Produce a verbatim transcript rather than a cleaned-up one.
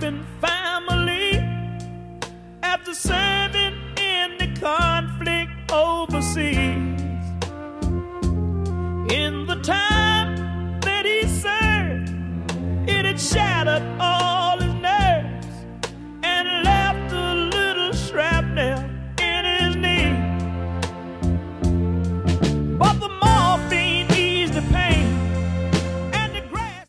American family after serving in the conflict overseas. In the time that he served, it had shattered